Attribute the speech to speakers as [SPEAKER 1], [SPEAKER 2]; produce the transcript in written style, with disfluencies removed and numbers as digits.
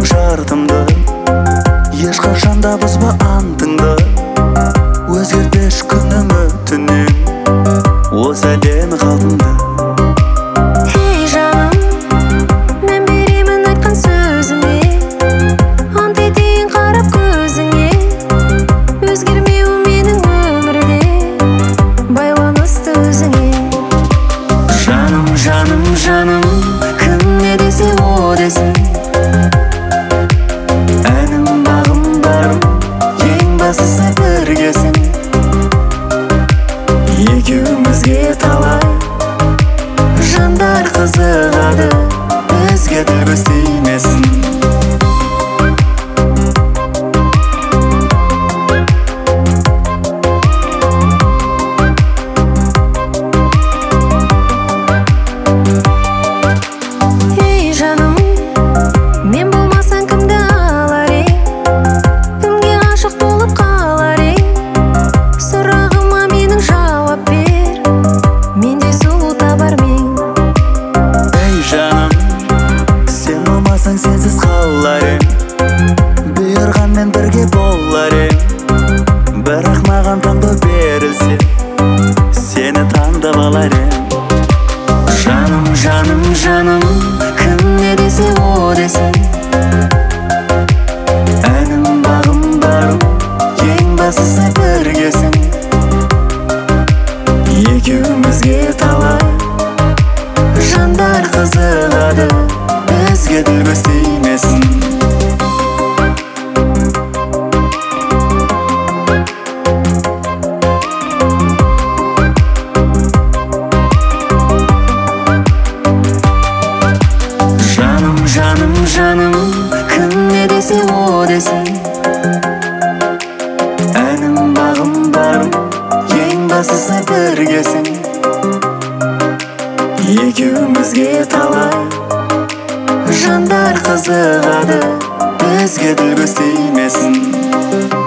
[SPEAKER 1] менің шартымды, ешқашанда бұзба антыңды. Өзгертпеш күніңі түннен, осы әдемі қалпыңды.
[SPEAKER 2] Ей жаным, мен беремін айтқан сөзіңе, ант етейін қарап көзіңе. Өзгермеу менің өмірде, байланысты өзіңе.
[SPEAKER 1] Жаным, жаным, жаным,
[SPEAKER 2] Кім не десе о десін,
[SPEAKER 1] әнім, бағым, барым,
[SPEAKER 2] ең бастысы біргесін.
[SPEAKER 1] екеумізге талай
[SPEAKER 2] Жандар қызығады,
[SPEAKER 1] бізге тіл көз тимесін.
[SPEAKER 2] ей жаным, мен болмасаң кімді алар ең? Кімге ғашық болып қалар ең? Сұрағыма менің жауап бер, менде сұлу табар мен.
[SPEAKER 1] Ей жаным, сен болмасаң сенсіз қалар ем, бұйырғанмен бірге болар ем. Бірақ маған таңдау берілсе, сені таңдап алар ем. Жаным, жаным, жаным,
[SPEAKER 2] Кім не десе о десін,
[SPEAKER 1] әнім, бағым, барым,
[SPEAKER 2] ең бастысы біргесін.
[SPEAKER 1] екеумізге талай
[SPEAKER 2] Жандар қызығады,
[SPEAKER 1] бізге тіл көз тимесін. Жаным, жаным, жаным,
[SPEAKER 2] Кім не десе о десін,
[SPEAKER 1] әнім, бағым, барым,
[SPEAKER 2] ең бастысы біргесін.
[SPEAKER 1] екеумізге талай
[SPEAKER 2] Жандар қызығады,
[SPEAKER 1] бізге тіл көз тимесін.